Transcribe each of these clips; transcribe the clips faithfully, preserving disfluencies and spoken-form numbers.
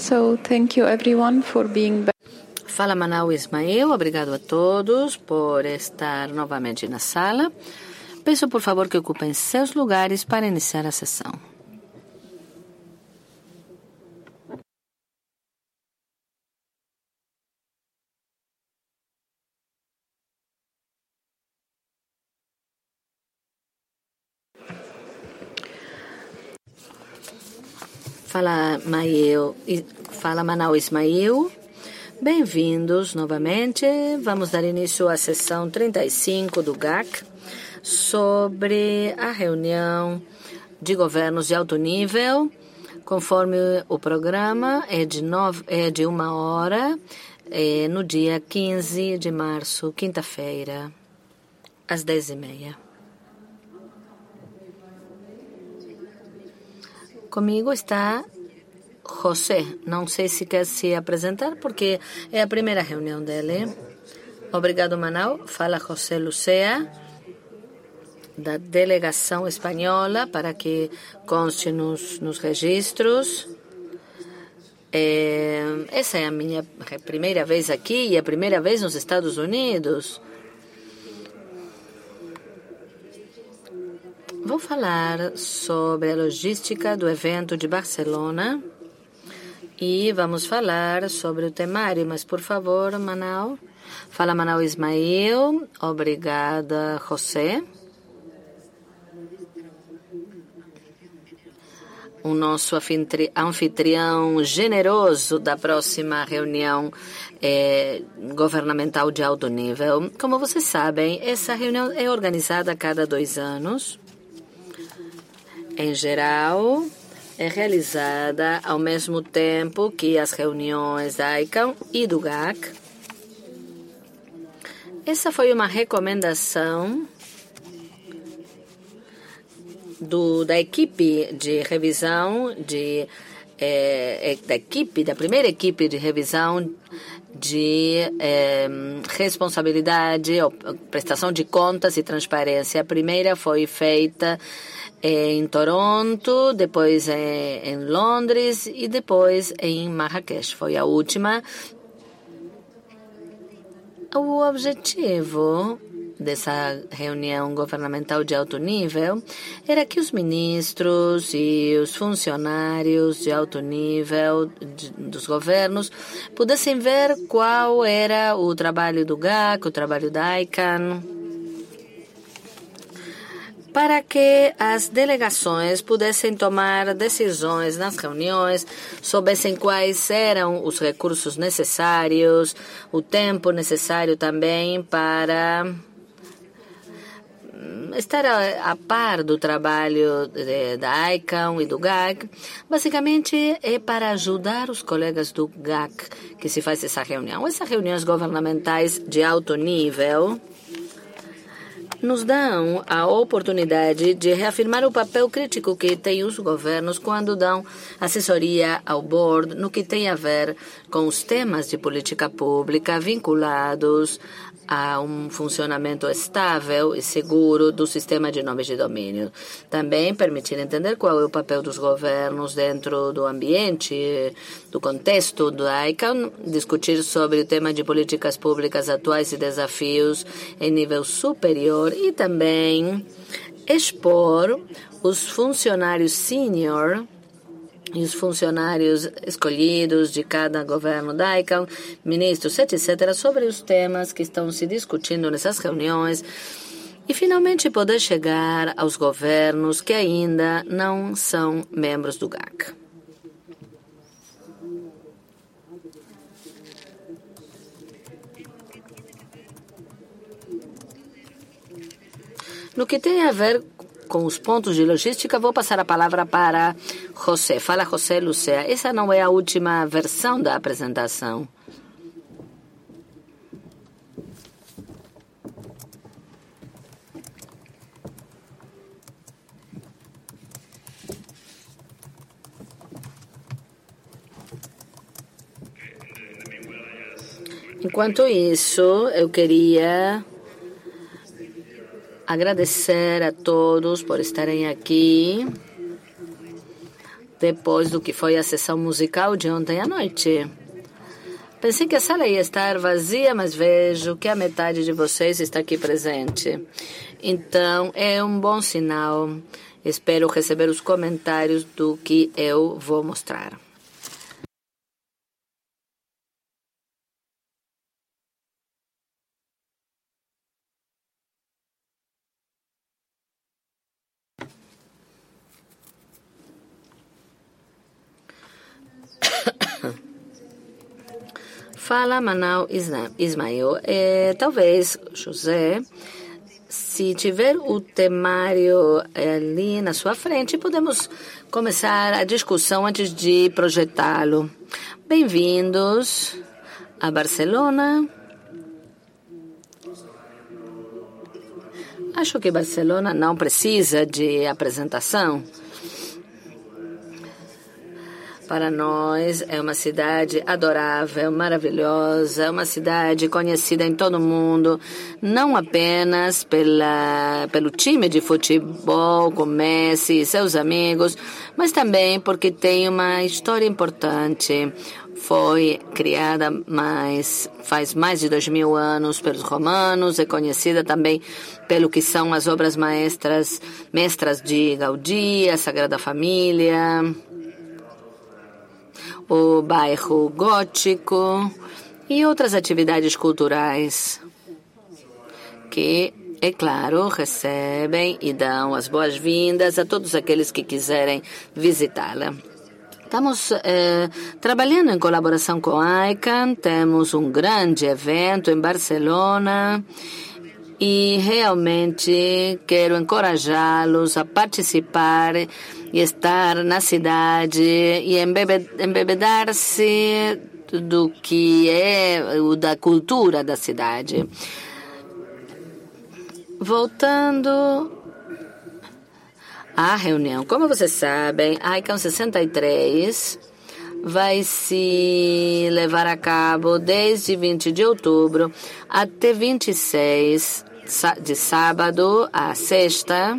So thank you everyone for being back. Fala Manau Ismael, obrigado a todos por estar novamente na sala. Peço por favor que ocupem seus lugares para iniciar a sessão. Fala, Mael, fala Manau Ismael, bem-vindos novamente. Vamos dar início à sessão trinta e cinco do G A C sobre a reunião de governos de alto nível. Conforme o programa, é de, nove, é de uma hora, é no dia quinze de março, quinta-feira, às dez e meia. Comigo está José. Não sei se quer se apresentar, porque é a primeira reunião dele. Obrigado, Manau. Fala José Lucea, da delegação espanhola, para que conste nos, nos registros. É, essa é a minha primeira vez aqui e a primeira vez nos Estados Unidos. Vou falar sobre a logística do evento de Barcelona e vamos falar sobre o temário, mas por favor, Manau. Fala Manau Ismael, obrigada, José. O nosso anfitrião generoso da próxima reunião é, governamental de alto nível. Como vocês sabem, essa reunião é organizada a cada dois anos. Em geral, é realizada ao mesmo tempo que as reuniões da I C A N e do G A C. Essa foi uma recomendação do, da equipe de revisão, de, é, da equipe, da primeira equipe de revisão de é, responsabilidade, prestação de contas e transparência. A primeira foi feita em Toronto, depois em Londres e depois em Marrakech. Foi a última. O objetivo dessa reunião governamental de alto nível era que os ministros e os funcionários de alto nível de, dos governos pudessem ver qual era o trabalho do G A C, o trabalho da I C A N, para que as delegações pudessem tomar decisões nas reuniões, soubessem quais eram os recursos necessários, o tempo necessário também para estar a, a par do trabalho de, da I C A N e do G A C. Basicamente, é para ajudar os colegas do G A C que se faz essa reunião. Essas reuniões governamentais de alto nível nos dão a oportunidade de reafirmar o papel crítico que têm os governos quando dão assessoria ao board no que tem a ver com os temas de política pública vinculados a um funcionamento estável e seguro do sistema de nomes de domínio. Também permitir entender qual é o papel dos governos dentro do ambiente, do contexto do I C A N, discutir sobre o tema de políticas públicas atuais e desafios em nível superior e também expor os funcionários sênior e os funcionários escolhidos de cada governo da I C A N, ministros, etcétera, sobre os temas que estão se discutindo nessas reuniões e, finalmente, poder chegar aos governos que ainda não são membros do G A C. No que tem a ver com os pontos de logística, vou passar a palavra para José. Fala, José Lucea. Essa não é a última versão da apresentação. Enquanto isso, eu queria agradecer a todos por estarem aqui depois do que foi a sessão musical de ontem à noite. Pensei que a sala ia estar vazia, mas vejo que a metade de vocês está aqui presente. Então, é um bom sinal. Espero receber os comentários do que eu vou mostrar. Fala, Manal Ismael. É, talvez, José, se tiver o temário ali na sua frente, podemos começar a discussão antes de projetá-lo. Bem-vindos a Barcelona. Acho que Barcelona não precisa de apresentação. Para nós é uma cidade adorável, maravilhosa, uma cidade conhecida em todo o mundo, não apenas pela, pelo time de futebol, com Messi e seus amigos, mas também porque tem uma história importante. Foi criada mais, faz mais de dois mil anos pelos romanos, é conhecida também pelo que são as obras maestras, mestras de Gaudí, a Sagrada Família, o bairro gótico e outras atividades culturais que, é claro, recebem e dão as boas-vindas a todos aqueles que quiserem visitá-la. Estamos eh, trabalhando em colaboração com a ICANN, temos um grande evento em Barcelona e realmente quero encorajá-los a participar e estar na cidade e embebedar-se do que é o da cultura da cidade. Voltando à reunião, como vocês sabem, a ICANN sessenta e três vai se levar a cabo desde vinte de outubro até vinte e seis, de sábado a sexta.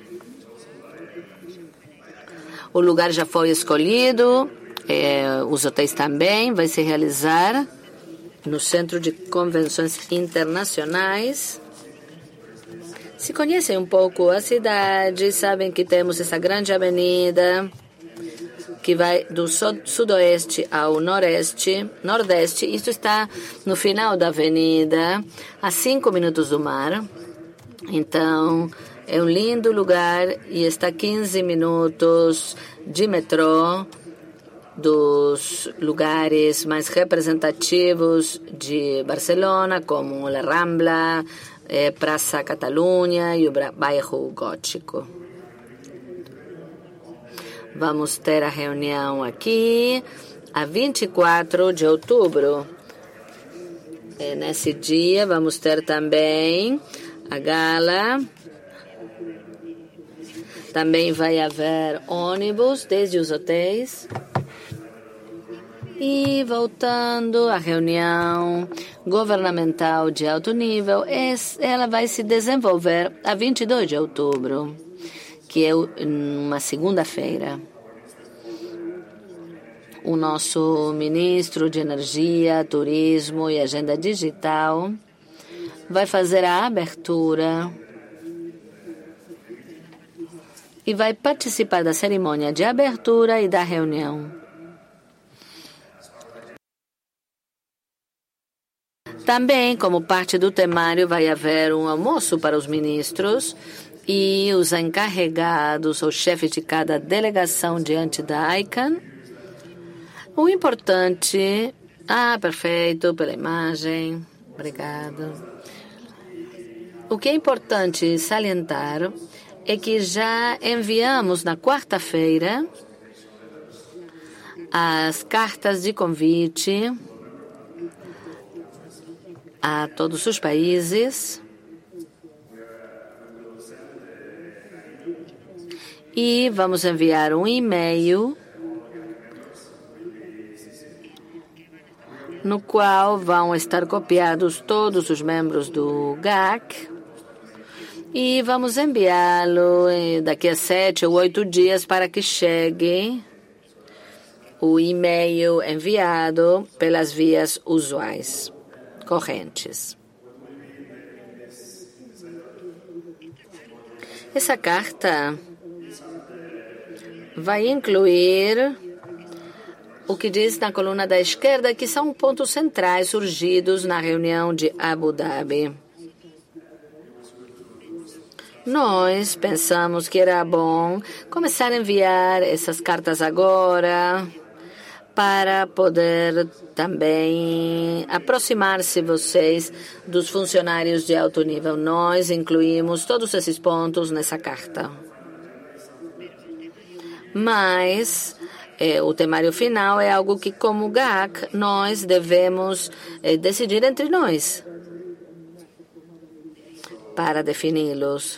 O lugar já foi escolhido, é, os hotéis também. Vai se realizar no Centro de Convenções Internacionais. Se conhecem um pouco a cidade, sabem que temos essa grande avenida que vai do sudoeste ao noroeste, nordeste. Isso está no final da avenida, a cinco minutos do mar. Então, é um lindo lugar e está a quinze minutos de metrô dos lugares mais representativos de Barcelona, como a Rambla, eh, Praça Catalunha e o bairro gótico. Vamos ter a reunião aqui a vinte e quatro de outubro. E nesse dia vamos ter também a gala. Também vai haver ônibus desde os hotéis. E voltando à reunião governamental de alto nível, ela vai se desenvolver a vinte e dois de outubro, que é uma segunda-feira. O nosso ministro de Energia, Turismo e Agenda Digital vai fazer a abertura e vai participar da cerimônia de abertura e da reunião. Também, como parte do temário, vai haver um almoço para os ministros e os encarregados ou chefes de cada delegação diante da ICANN. O importante... Ah, perfeito, pela imagem. Obrigado. O que é importante salientar é que já enviamos na quarta-feira as cartas de convite a todos os países e vamos enviar um e-mail no qual vão estar copiados todos os membros do G A C e vamos enviá-lo daqui a sete ou oito dias para que chegue o e-mail enviado pelas vias usuais correntes. Essa carta vai incluir o que diz na coluna da esquerda, que são pontos centrais surgidos na reunião de Abu Dhabi. Nós pensamos que era bom começar a enviar essas cartas agora para poder também aproximar-se vocês dos funcionários de alto nível. Nós incluímos todos esses pontos nessa carta. Mas eh, o temário final é algo que, como G A C, nós devemos eh, decidir entre nós para defini-los.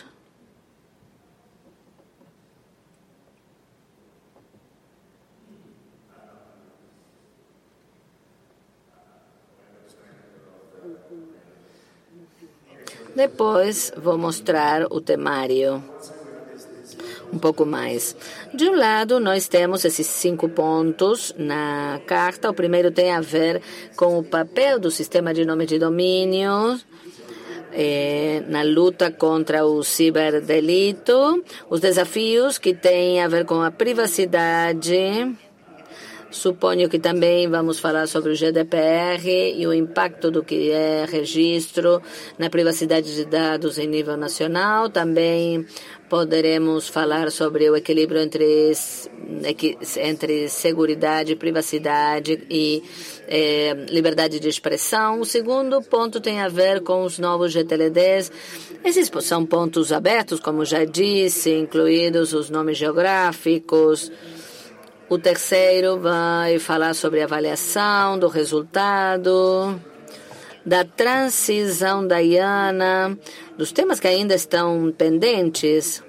Depois vou mostrar o temário um pouco mais. De um lado, nós temos esses cinco pontos na carta. O primeiro tem a ver com o papel do sistema de nome de domínio eh, na luta contra o ciberdelito, os desafios que têm a ver com a privacidade. Suponho que também vamos falar sobre o G D P R e o impacto do que é registro na privacidade de dados em nível nacional. Também poderemos falar sobre o equilíbrio entre, entre seguridade, privacidade e eh, liberdade de expressão. O segundo ponto tem a ver com os novos G T L Ds. Esses são pontos abertos, como já disse, incluídos os nomes geográficos. O terceiro vai falar sobre a avaliação do resultado, da transição da I A N A, dos temas que ainda estão pendentes.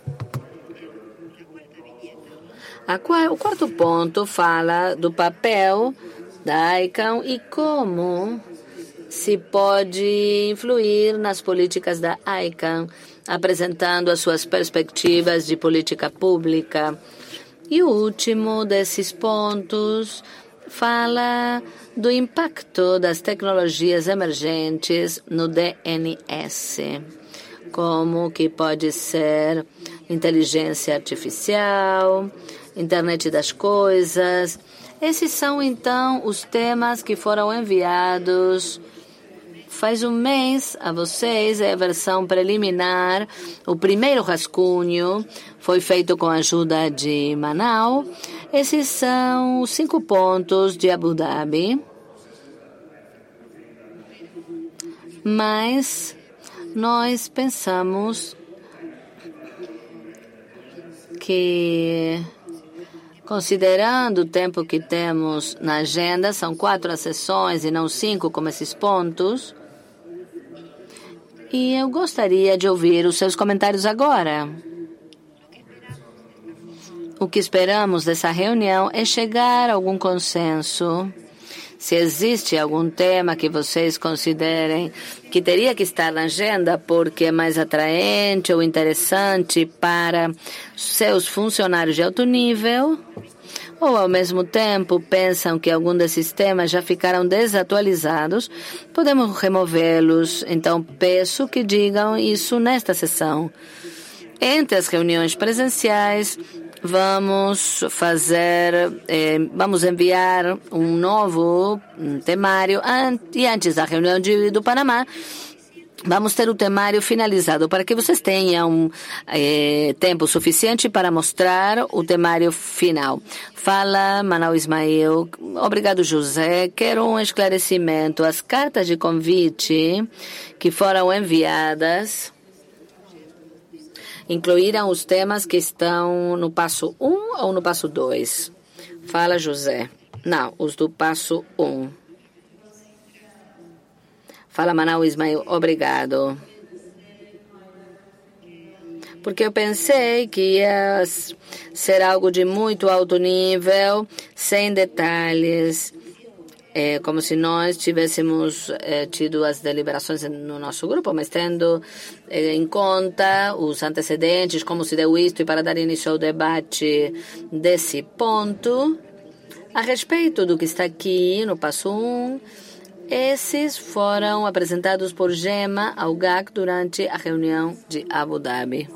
O quarto ponto fala do papel da I C A N e como se pode influir nas políticas da I C A N, apresentando as suas perspectivas de política pública. E o último desses pontos fala do impacto das tecnologias emergentes no D N S, como que pode ser inteligência artificial, internet das coisas. Esses são, então, os temas que foram enviados faz um mês a vocês. É a versão preliminar. O primeiro rascunho foi feito com a ajuda de Manaus. Esses são os cinco pontos de Abu Dhabi. Mas nós pensamos que, considerando o tempo que temos na agenda, são quatro as sessões e não cinco como esses pontos. E eu gostaria de ouvir os seus comentários agora. O que esperamos dessa reunião é chegar a algum consenso. Se existe algum tema que vocês considerem que teria que estar na agenda porque é mais atraente ou interessante para seus funcionários de alto nível, ou ao mesmo tempo pensam que algum desses temas já ficaram desatualizados, podemos removê-los. Então, peço que digam isso nesta sessão. Entre as reuniões presenciais, vamos fazer, eh, vamos enviar um novo temário e antes da reunião de, do Panamá, vamos ter o temário finalizado para que vocês tenham eh, tempo suficiente para mostrar o temário final. Fala Manaus Ismael. Obrigado, José. Quero um esclarecimento. As cartas de convite que foram enviadas incluíram os temas que estão no passo um ou no passo dois? Fala, José. Não, os do passo um. Fala, Manaus Ismael. Obrigado. Porque eu pensei que ia ser algo de muito alto nível, sem detalhes. É como se nós tivéssemos é, tido as deliberações no nosso grupo, mas tendo é, em conta os antecedentes, como se deu isto, e para dar início ao debate desse ponto, A respeito do que está aqui no passo um, esses foram apresentados por Gema ao G A C durante a reunião de Abu Dhabi.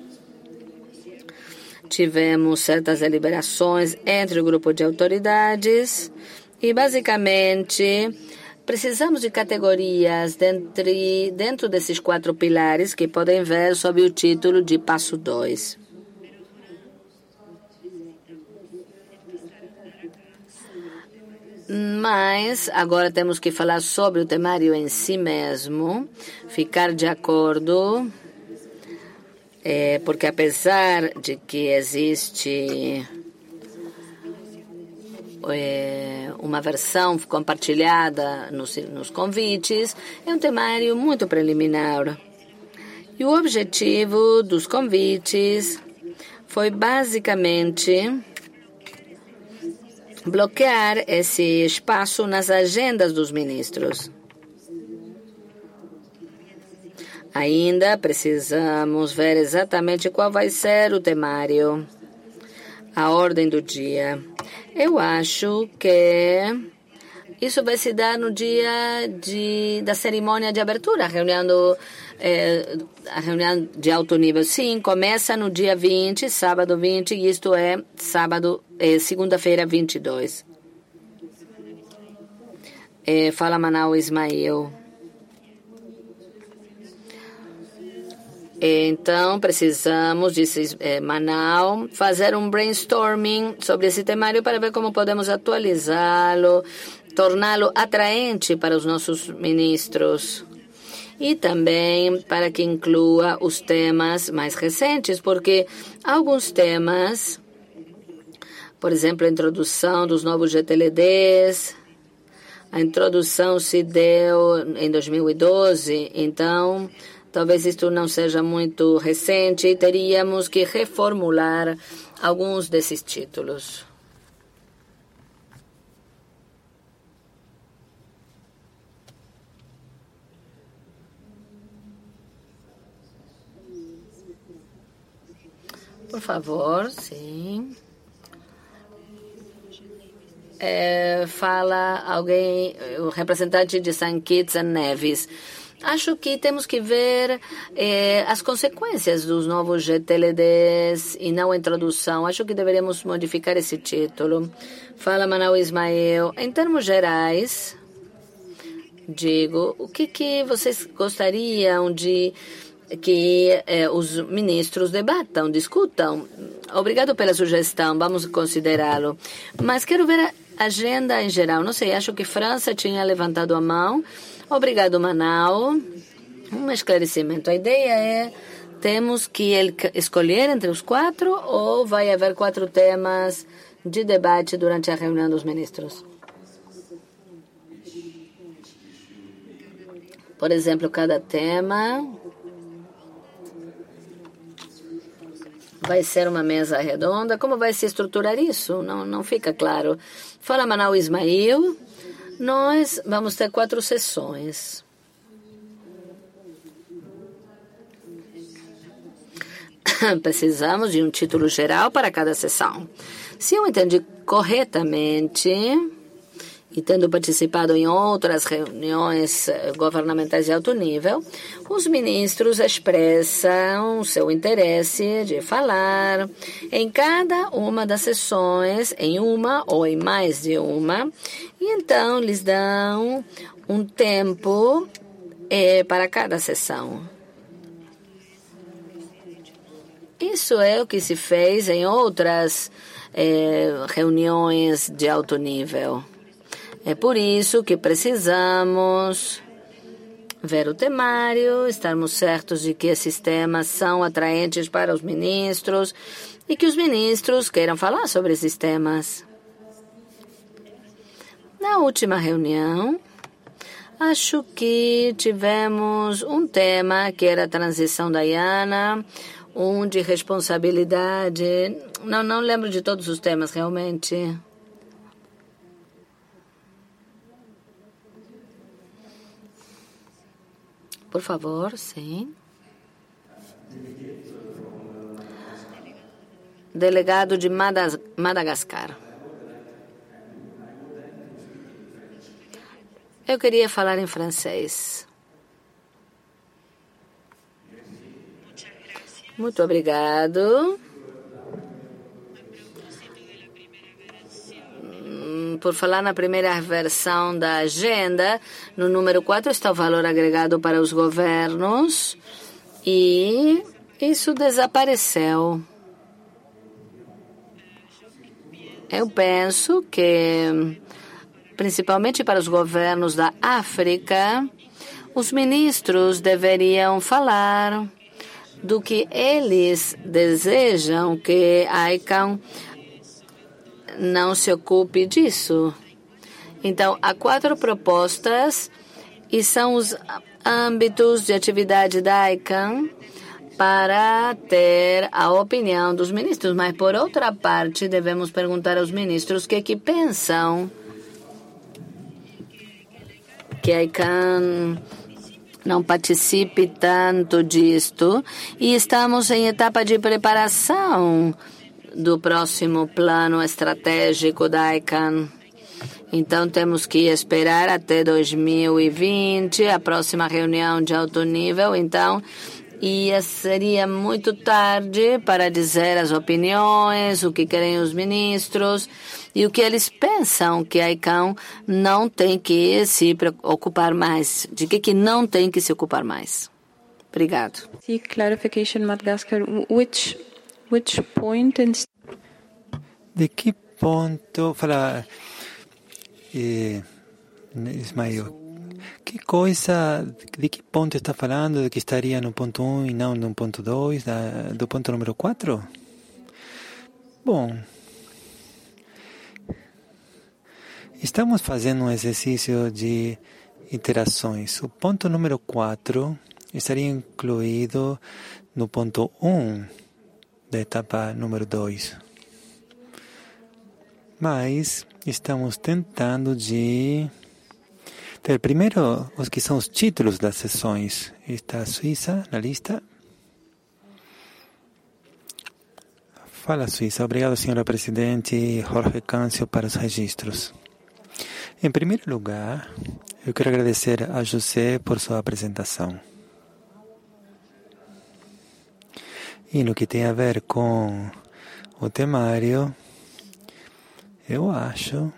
Tivemos certas deliberações entre o grupo de autoridades e, basicamente, precisamos de categorias dentro, dentro desses quatro pilares que podem ver sob o título de passo dois. Mas agora temos que falar sobre o temário em si mesmo, ficar de acordo, é, porque apesar de que existe é, uma versão compartilhada nos, nos convites, é um temário muito preliminar. E o objetivo dos convites foi basicamente bloquear esse espaço nas agendas dos ministros. Ainda precisamos ver exatamente qual vai ser o temário, a ordem do dia. Eu acho que isso vai se dar no dia de, da cerimônia de abertura, a reunião, do, eh, a reunião de alto nível. Sim, começa no dia vinte, sábado vinte, e isto é sábado, eh, segunda-feira vinte e dois. Eh, fala Manal Ismael. Então, precisamos, disse eh, Manal, fazer um brainstorming sobre esse temário para ver como podemos atualizá-lo, torná-lo atraente para os nossos ministros e também para que inclua os temas mais recentes, porque alguns temas, por exemplo, a introdução dos novos G T L Ds, a introdução se deu em dois mil e doze, então talvez isto não seja muito recente e teríamos que reformular alguns desses títulos. Por favor, sim. É, fala alguém, o representante de Saint Kitts and Nevis. Acho que temos que ver eh, as consequências dos novos G T L Ds e não a introdução. Acho que deveríamos modificar esse título. Fala Manal Ismael. Em termos gerais, digo, o que, que vocês gostariam de que eh, os ministros debatam, discutam? Obrigado pela sugestão, vamos considerá-lo. Mas quero ver a agenda em geral. Não sei, acho que França tinha levantado a mão. Obrigado, Manal. Um esclarecimento. A ideia é, temos que escolher entre os quatro ou vai haver quatro temas de debate durante a reunião dos ministros? Por exemplo, cada tema vai ser uma mesa redonda. Como vai se estruturar isso? Não, não fica claro. Fala, Manal Ismael. Nós vamos ter quatro sessões. Precisamos de um título geral para cada sessão. Se eu entendi corretamente, e tendo participado em outras reuniões governamentais de alto nível, os ministros expressam seu interesse de falar em cada uma das sessões, em uma ou em mais de uma, e então lhes dão um tempo eh, para cada sessão. Isso é o que se fez em outras eh, reuniões de alto nível. É por isso que precisamos ver o temário, estarmos certos de que esses temas são atraentes para os ministros e que os ministros queiram falar sobre esses temas. Na última reunião, acho que tivemos um tema que era a transição da Iana, um de responsabilidade. Não, não lembro de todos os temas realmente. Por favor, sim. Delegado de Madagascar. Eu queria falar em francês. Muito obrigado por falar na primeira versão da agenda. No número quatro está o valor agregado para os governos e isso desapareceu. Eu penso que, principalmente para os governos da África, os ministros deveriam falar do que eles desejam que a ICANN não se ocupe disso. Então, há quatro propostas e são os âmbitos de atividade da ICANN para ter a opinião dos ministros. Mas, por outra parte, devemos perguntar aos ministros o que, que pensam que a ICANN não participe tanto disto, e estamos em etapa de preparação do próximo plano estratégico da ICANN. Então, temos que esperar até dois mil e vinte, a próxima reunião de alto nível. Então, e seria muito tarde para dizer as opiniões, o que querem os ministros e o que eles pensam que a ICANN não tem que se ocupar mais, de que que não tem que se ocupar mais. Obrigado. See clarification, Madagascar. Which which point in... De que ponto fala eh, Ismael? Que coisa, de que ponto está falando, de que estaria no ponto um e não no ponto dois, da, do ponto número quatro? Bom, estamos fazendo um exercício de interações. O ponto número quatro estaria incluído no ponto um da etapa número dois. Mas estamos tentando de ter primeiro os que são os títulos das sessões. Está a Suíça na lista. Fala, Suíça. Obrigado, senhora Presidente. Jorge Câncio para os registros. Em primeiro lugar, eu quero agradecer a José por sua apresentação. E no que tem a ver com o temário, eu acho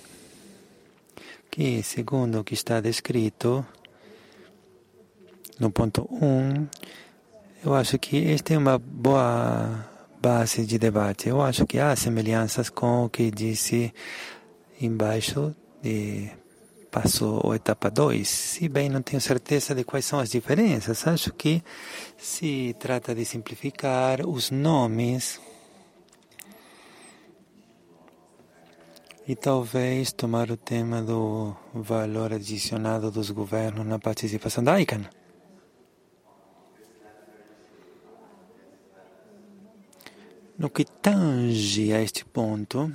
que, segundo o que está descrito no ponto um, eu acho que esta é uma boa base de debate. Eu acho que há semelhanças com o que disse embaixo de passo ou etapa dois. Se bem não tenho certeza de quais são as diferenças, acho que se trata de simplificar os nomes e talvez tomar o tema do valor adicionado dos governos na participação da ICANN. No que tange a este ponto,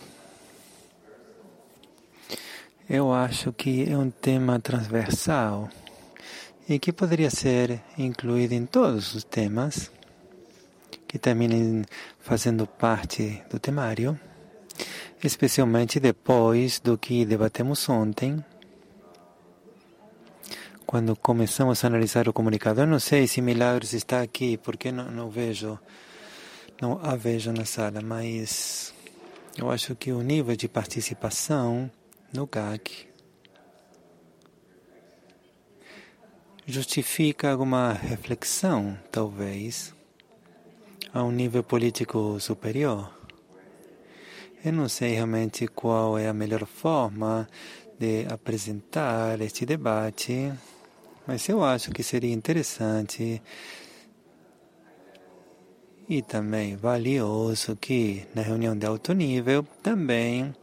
eu acho que é um tema transversal e que poderia ser incluído em todos os temas que terminem fazendo parte do temário, especialmente depois do que debatemos ontem, quando começamos a analisar o comunicado. Eu não sei se Milagros está aqui, porque não, não vejo, não a vejo na sala, mas eu acho que o nível de participação no G A C justifica alguma reflexão, talvez, a um nível político superior. Eu não sei realmente qual é a melhor forma de apresentar este debate, mas eu acho que seria interessante e também valioso que na reunião de alto nível também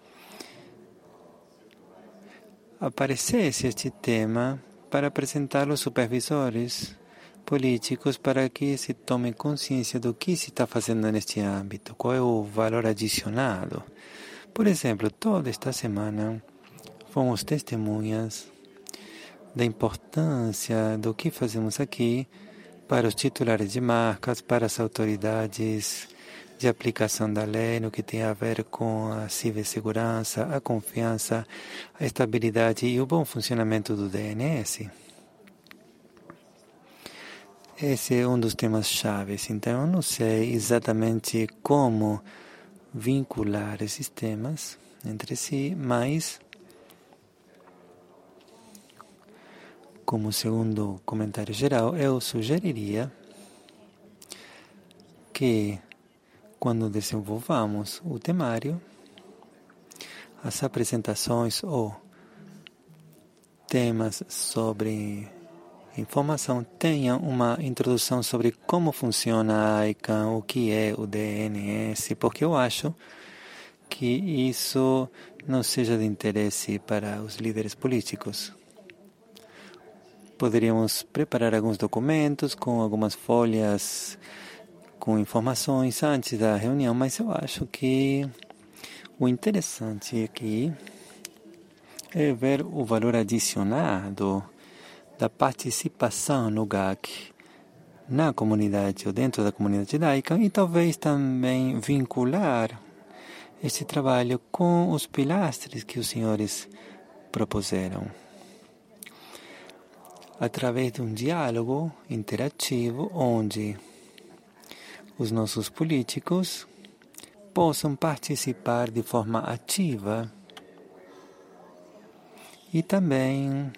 aparecesse este tema para apresentar aos supervisores políticos para que se tomem consciência do que se está fazendo neste âmbito, qual é o valor adicionado. Por exemplo, toda esta semana fomos testemunhas da importância do que fazemos aqui para os titulares de marcas, para as autoridades de aplicação da lei, no que tem a ver com a cibersegurança, a confiança, a estabilidade e o bom funcionamento do D N S. Esse é um dos temas chaves. Então, eu não sei exatamente como vincular esses temas entre si, mas, como segundo comentário geral, eu sugeriria que, quando desenvolvamos o temário, as apresentações ou temas sobre informação tenham uma introdução sobre como funciona a ICANN, o que é o D N S, porque eu acho que isso não seja de interesse para os líderes políticos. Poderíamos preparar alguns documentos com algumas folhas com informações antes da reunião, mas eu acho que o interessante aqui é ver o valor adicionado da participação no G A C na comunidade ou dentro da comunidade da ICANN e talvez também vincular esse trabalho com os pilastres que os senhores propuseram, através de um diálogo interativo onde os nossos políticos possam participar de forma ativa e também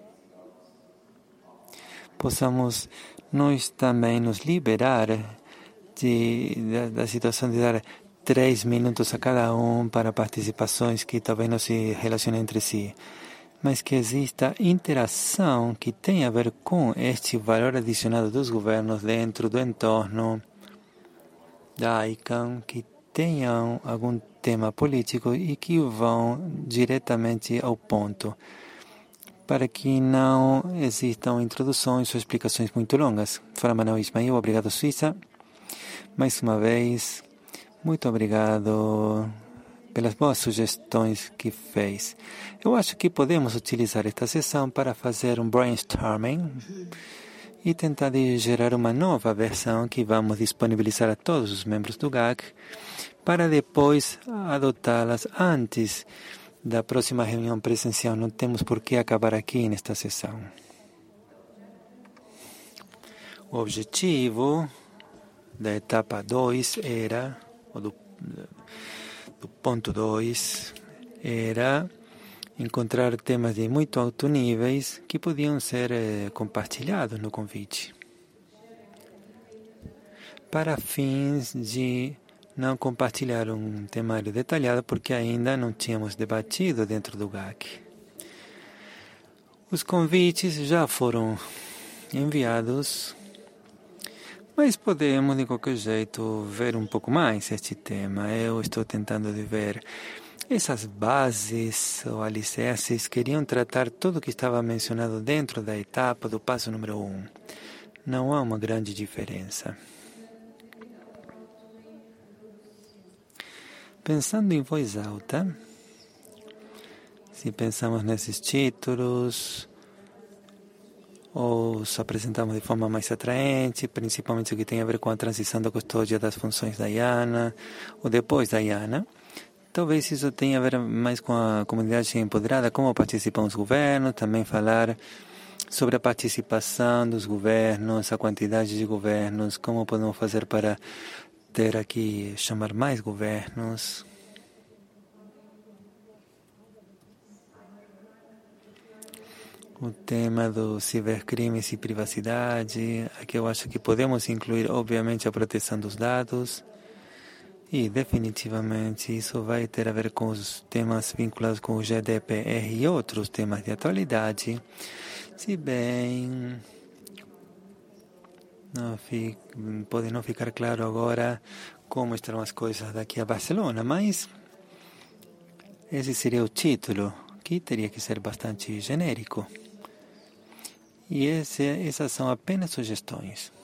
possamos nós também nos liberar de, da, da situação de dar três minutos a cada um para participações que talvez não se relacionem entre si, mas que exista interação que tenha a ver com este valor adicionado dos governos dentro do entorno da ICANN, que tenham algum tema político e que vão diretamente ao ponto, para que não existam introduções ou explicações muito longas. Fala Manuel Ismael, obrigado Suíça. Mais uma vez, muito obrigado pelas boas sugestões que fez. Eu acho que podemos utilizar esta sessão para fazer um brainstorming e tentar gerar uma nova versão que vamos disponibilizar a todos os membros do G A C para depois adotá-las antes da próxima reunião presencial. Não temos por que acabar aqui nesta sessão. O objetivo da etapa dois era, ou do, do ponto dois, era encontrar temas de muito alto níveis que podiam ser eh, compartilhados no convite, para fins de não compartilhar um temário detalhado, porque ainda não tínhamos debatido dentro do G A C. Os convites já foram enviados, mas podemos, de qualquer jeito, ver um pouco mais este tema. Eu estou tentando de ver essas bases ou alicerces queriam tratar tudo o que estava mencionado dentro da etapa do passo número um. Não há uma grande diferença. Pensando em voz alta, se pensamos nesses títulos, ou os apresentamos de forma mais atraente, principalmente o que tem a ver com a transição da custódia das funções da IANA, ou depois da IANA, talvez isso tenha a ver mais com a comunidade empoderada, como participam os governos, também falar sobre a participação dos governos, a quantidade de governos, como podemos fazer para ter aqui, chamar mais governos. O tema dos cibercrimes e privacidade, aqui eu acho que podemos incluir, obviamente, a proteção dos dados. E, definitivamente, isso vai ter a ver com os temas vinculados com o G D P R e outros temas de atualidade. Se bem, não fica, pode não ficar claro agora como estarão as coisas daqui a Barcelona, mas esse seria o título, que teria que ser bastante genérico. E esse, essas são apenas sugestões.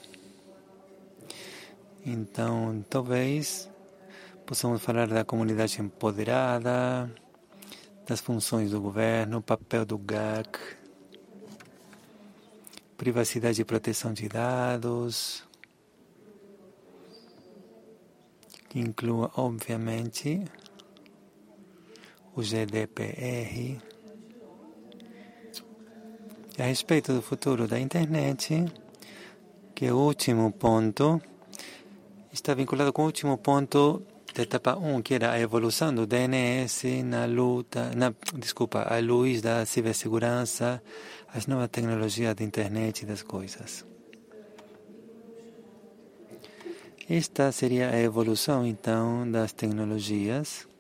Então, talvez possamos falar da comunidade empoderada, das funções do governo, o papel do G A C, privacidade e proteção de dados, que inclua, obviamente, o G D P R. E a respeito do futuro da internet, que é o último ponto, está vinculado com o último ponto da etapa um, que era a evolução do D N S na luta, na, desculpa, à luz da cibersegurança, as novas tecnologias da internet e das coisas. Esta seria a evolução, então, das tecnologias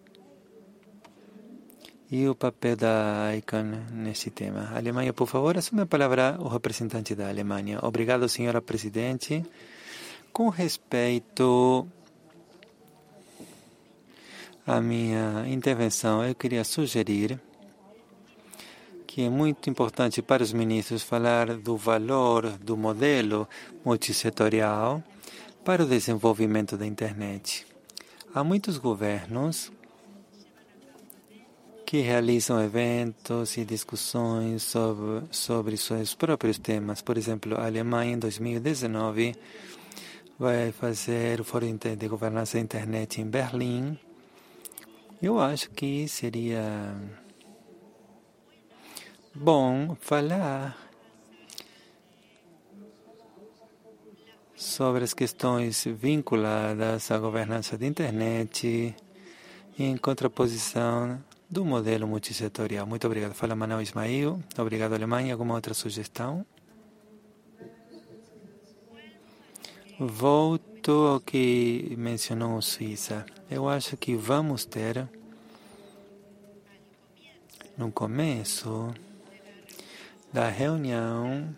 e o papel da ICANN nesse tema. Alemanha, por favor, assume a palavra o representante da Alemanha. Obrigado, senhora presidente. Com respeito à minha intervenção, eu queria sugerir que é muito importante para os ministros falar do valor do modelo multissetorial para o desenvolvimento da internet. Há muitos governos que realizam eventos e discussões sobre, sobre seus próprios temas. Por exemplo, a Alemanha, em dois mil e dezenove, vai fazer o Fórum de Governança da Internet em Berlim. Eu acho que seria bom falar sobre as questões vinculadas à governança da internet em contraposição do modelo multissetorial. Muito obrigado. Fala Manuel Ismail. Obrigado, Alemanha. Alguma outra sugestão? Volto ao que mencionou Suíça. Eu acho que vamos ter, no começo da reunião,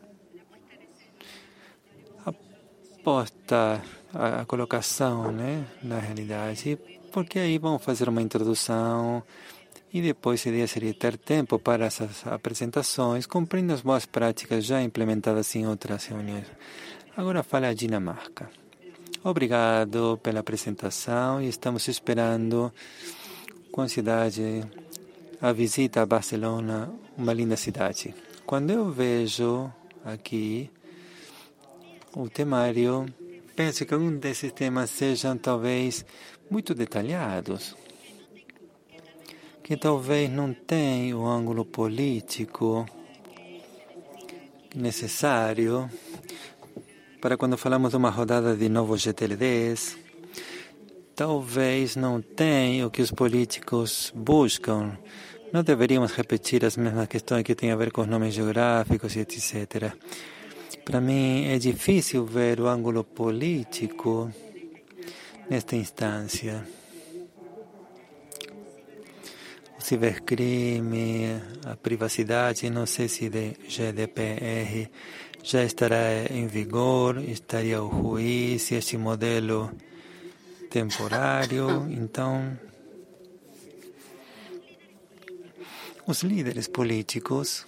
a posta, a, a colocação, né, na realidade, porque aí vamos fazer uma introdução e depois a ideia seria ter tempo para essas apresentações, cumprindo as boas práticas já implementadas em outras reuniões. Agora fala a Dinamarca. Obrigado pela apresentação e estamos esperando com ansiedade a visita a Barcelona, uma linda cidade. Quando eu vejo aqui o temário, penso que algum desses temas sejam talvez muito detalhados, que talvez não tenham o ângulo político necessário para quando falamos de uma rodada de novos G T L Ds. Talvez não tenha o que os políticos buscam. Não deveríamos repetir as mesmas questões que têm a ver com os nomes geográficos e etcétera. Para mim é difícil ver o ângulo político nesta instância. O cibercrime, a privacidade, não sei se de G D P R já estará em vigor, estaria o juiz, este modelo temporário. Então, os líderes políticos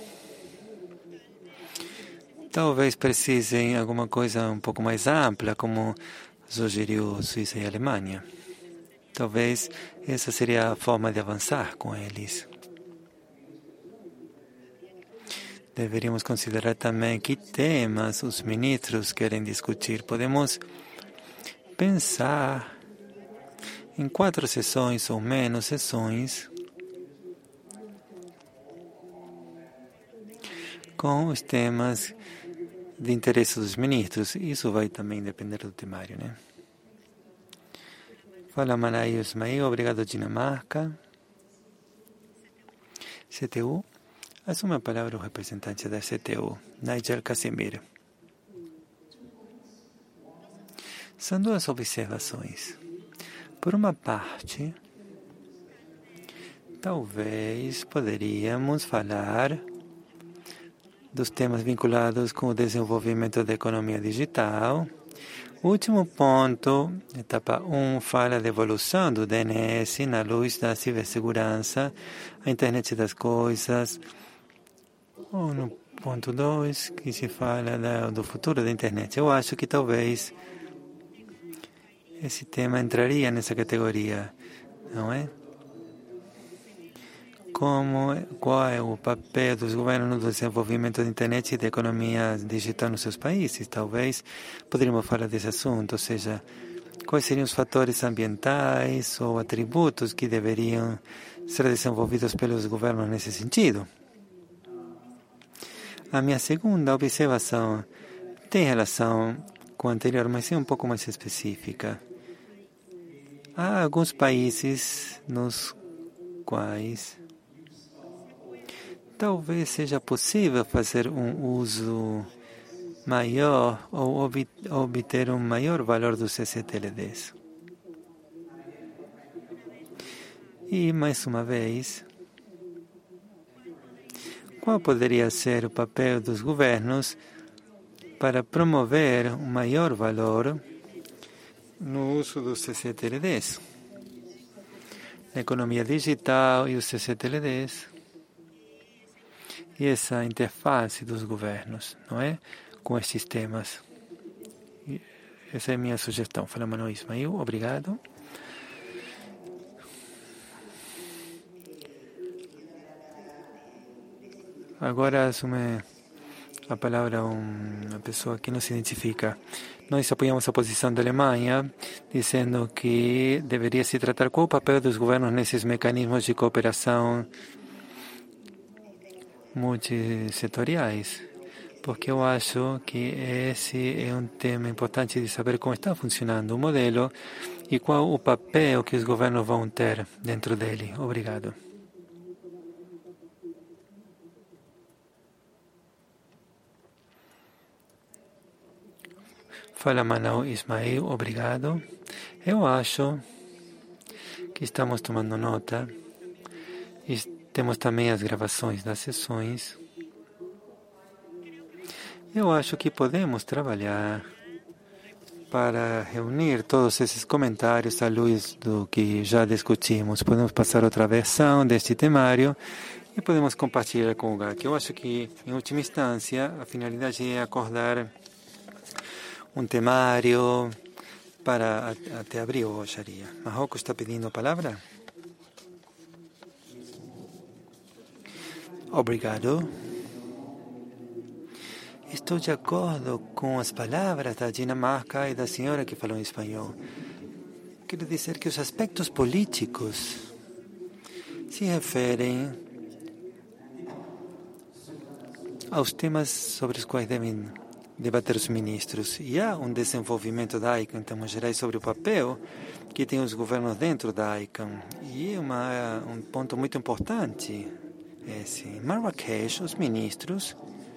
talvez precisem de alguma coisa um pouco mais ampla, como sugeriu Suíça e Alemanha. Talvez essa seria a forma de avançar com eles. Deveríamos considerar também que temas os ministros querem discutir. Podemos pensar em quatro sessões ou menos sessões com os temas de interesse dos ministros. Isso vai também depender do temário, né? Fala Manuel Ismail. Obrigado, Dinamarca. C T U. Assume a palavra o representante da C T U, Nigel Casimir. São duas observações. Por uma parte, talvez poderíamos falar dos temas vinculados com o desenvolvimento da economia digital. O último ponto, etapa um, fala da evolução do D N S na luz da cibersegurança, a internet das coisas. Ou no ponto dois, que se fala da, do futuro da internet. Eu acho que talvez esse tema entraria nessa categoria, não é? Como, qual é o papel dos governos no desenvolvimento da internet e da economia digital nos seus países? Talvez poderíamos falar desse assunto, ou seja, quais seriam os fatores ambientais ou atributos que deveriam ser desenvolvidos pelos governos nesse sentido. A minha segunda observação tem relação com a anterior, mas é um pouco mais específica. Há alguns países nos quais talvez seja possível fazer um uso maior ou obter um maior valor do C C T L Ds. E, mais uma vez, qual poderia ser o papel dos governos para promover um maior valor no uso dos C C T L Ds? A economia digital e os C C T L Ds e essa interface dos governos, não é? Com estes temas. E essa é a minha sugestão. Fala, Manuel Ismael. Obrigado. Agora assume a palavra uma pessoa que não se identifica. Nós apoiamos a posição da Alemanha, dizendo que deveria se tratar qual o papel dos governos nesses mecanismos de cooperação multissetoriais, porque eu acho que esse é um tema importante de saber como está funcionando o modelo e qual o papel que os governos vão ter dentro dele. Obrigado. Fala, Manuel Ismael, obrigado. Eu acho que estamos tomando nota e temos também as gravações das sessões. Eu acho que podemos trabalhar para reunir todos esses comentários à luz do que já discutimos. Podemos passar outra versão deste temário e podemos compartilhar com o G A C. Eu acho que, em última instância, a finalidade é acordar um temário para até abril, eu acharia. Marrocos está pedindo a palavra? Obrigado. Estou de acordo com as palavras da Dinamarca e da senhora que falou em espanhol. Quero dizer que os aspectos políticos se referem aos temas sobre os quais devem debater os ministros. E há um desenvolvimento da ICANN, em termos gerais, sobre o papel que tem os governos dentro da ICANN. E é uma, um ponto muito importante esse. Em Marrakech, os ministros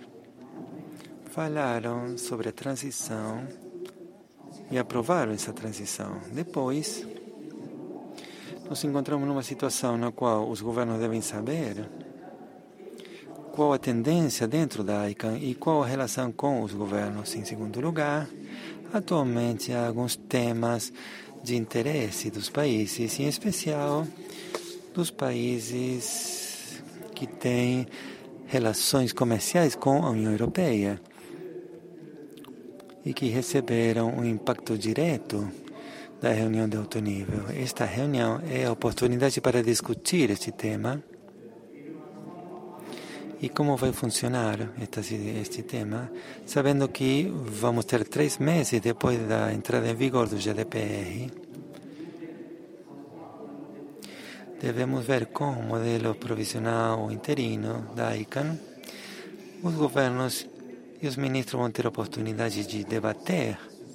falaram sobre a transição e aprovaram essa transição. Depois, nos encontramos numa situação na qual os governos devem saber qual a tendência dentro da ICANN e qual a relação com os governos. Em segundo lugar, atualmente há alguns temas de interesse dos países, em especial dos países que têm relações comerciais com a União Europeia e que receberam um impacto direto da reunião de alto nível. Esta reunião é a oportunidade para discutir este tema e como vai funcionar este, este tema, sabendo que vamos ter três meses depois da entrada em vigor do G D P R. Devemos ver como o modelo provisional ou interino da ICANN, os governos e os ministros vão ter a oportunidade de debater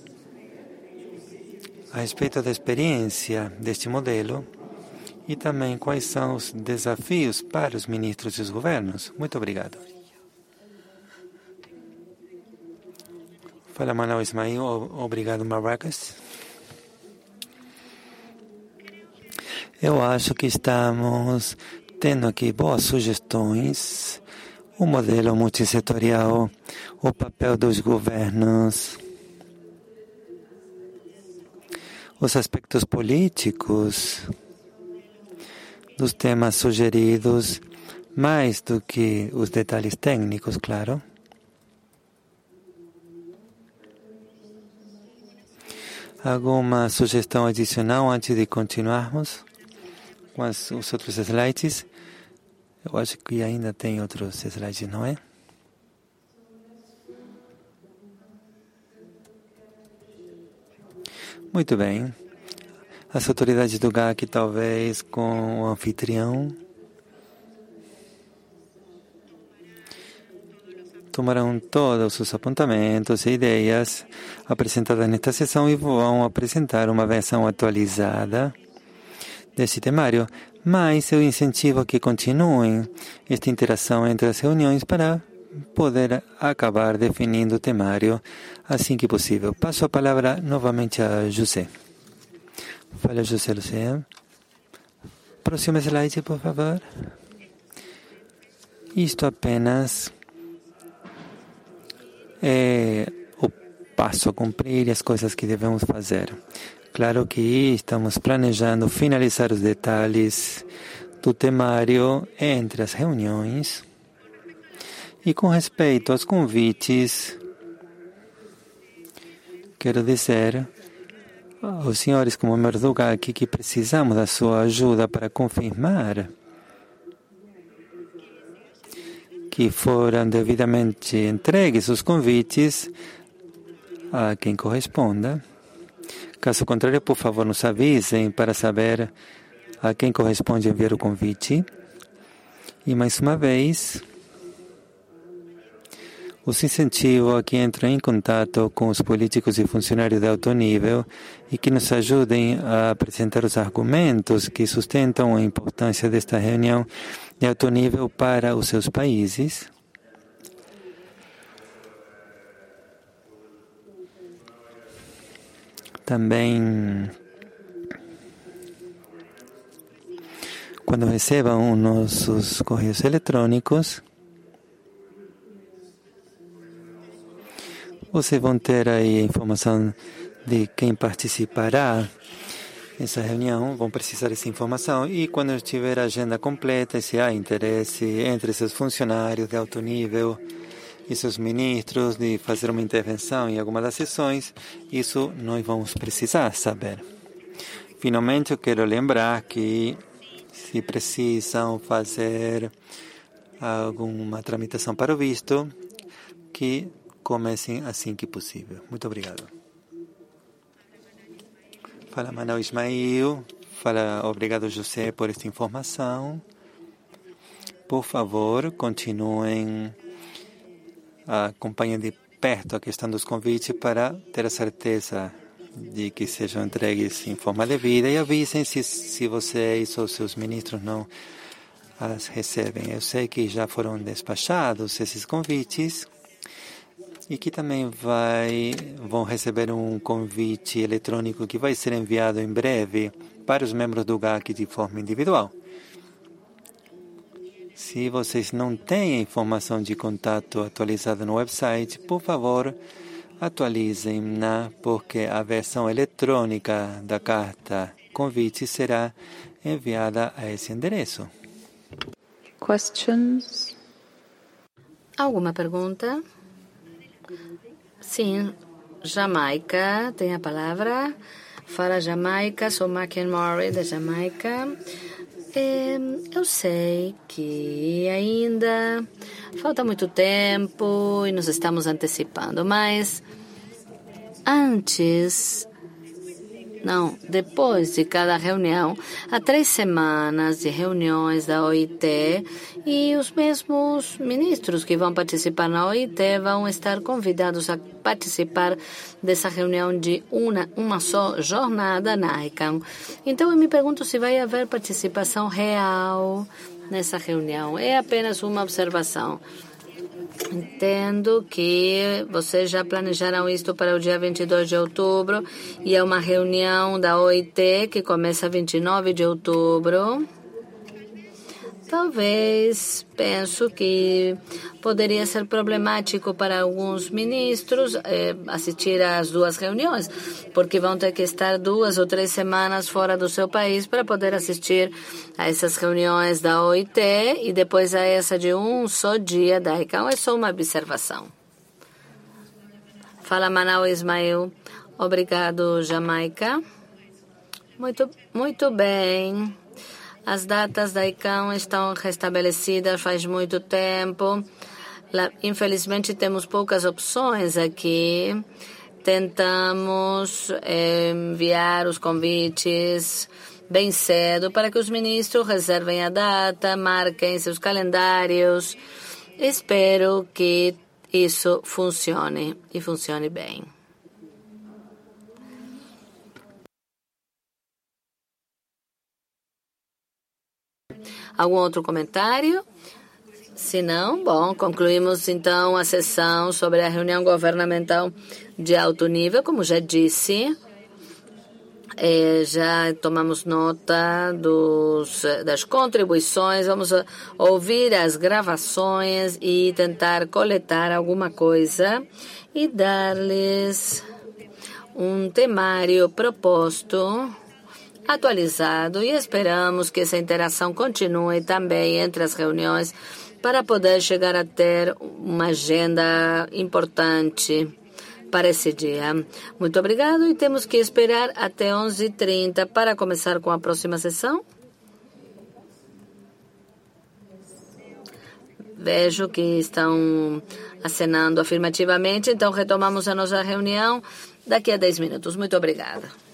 a respeito da experiência deste modelo e também quais são os desafios para os ministros e os governos. Muito obrigado. Fala, Manuel Ismael. Obrigado, Marrakech. Eu acho que estamos tendo aqui boas sugestões. O modelo multissetorial, o papel dos governos, os aspectos políticos dos temas sugeridos, mais do que os detalhes técnicos, claro. Alguma sugestão adicional antes de continuarmos com as, os outros slides? Eu acho que ainda tem outros slides, não é? Muito bem. As autoridades do G A C, talvez com o anfitrião, tomarão todos os apontamentos e ideias apresentadas nesta sessão e vão apresentar uma versão atualizada desse temário. Mas eu incentivo a que continuem esta interação entre as reuniões para poder acabar definindo o temário assim que possível. Passo a palavra novamente a José. Fala, José Luciano. Próximo slide, por favor. Isto apenas é o passo a cumprir e as coisas que devemos fazer. Claro que estamos planejando finalizar os detalhes do temário entre as reuniões. E com respeito aos convites, quero dizer aos senhores como membros do G A C que precisamos da sua ajuda para confirmar que foram devidamente entregues os convites a quem corresponda. Caso contrário, por favor, nos avisem para saber a quem corresponde enviar o convite. E mais uma vez, os incentivo a que entrem em contato com os políticos e funcionários de alto nível e que nos ajudem a apresentar os argumentos que sustentam a importância desta reunião de alto nível para os seus países. Também, quando recebam os nossos correios eletrônicos, vocês vão ter aí a informação de quem participará nessa reunião, vão precisar dessa informação. E quando tiver a agenda completa, se há interesse entre seus funcionários de alto nível e seus ministros de fazer uma intervenção em alguma das sessões, isso nós vamos precisar saber. Finalmente, eu quero lembrar que se precisam fazer alguma tramitação para o visto, que comecem assim que possível. Muito obrigado. Fala, Manuel Ismael. Fala, obrigado, José, por esta informação. Por favor, continuem, acompanhem de perto a questão dos convites para ter a certeza de que sejam entregues em forma devida e avisem se, se vocês ou seus ministros não as recebem. Eu sei que já foram despachados esses convites e que também vai, vão receber um convite eletrônico que vai ser enviado em breve para os membros do G A C de forma individual. Se vocês não têm a informação de contato atualizada no website, por favor, atualizem-na, porque a versão eletrônica da carta convite será enviada a esse endereço. Questions? Alguma pergunta? Sim, Jamaica tem a palavra. Fala, Jamaica, sou McEnroe da Jamaica. É, eu sei que ainda falta muito tempo e nos estamos antecipando, mas antes, não, depois de cada reunião, há três semanas de reuniões da O I T e os mesmos ministros que vão participar na O I T vão estar convidados a participar dessa reunião de uma, uma só jornada na ICANN. Então, eu me pergunto se vai haver participação real nessa reunião. É apenas uma observação. Entendo que vocês já planejaram isto para o dia vinte e dois de outubro e é uma reunião da O I T que começa vinte e nove de outubro. Talvez, penso que poderia ser problemático para alguns ministros eh, assistir às duas reuniões, porque vão ter que estar duas ou três semanas fora do seu país para poder assistir a essas reuniões da O I T e depois a essa de um só dia da ICANN. É só uma observação. Fala, Manuel Ismael. Obrigado, Jamaica. Muito, muito bem. As datas da ICANN estão restabelecidas faz muito tempo. Lá, infelizmente, temos poucas opções aqui. tentamos enviar os convites bem cedo para que os ministros reservem a data, marquem seus calendários. Espero que isso funcione e funcione bem. Algum outro comentário? Se não, bom, concluímos então a sessão sobre a reunião governamental de alto nível. Como já disse, eh, já tomamos nota dos, das contribuições, vamos ouvir as gravações e tentar coletar alguma coisa e dar-lhes um temário proposto, atualizado, e esperamos que essa interação continue também entre as reuniões para poder chegar a ter uma agenda importante para esse dia. Muito obrigado e temos que esperar até onze e trinta para começar com a próxima sessão. Vejo que estão acenando afirmativamente, então retomamos a nossa reunião daqui a dez minutos. Muito obrigada.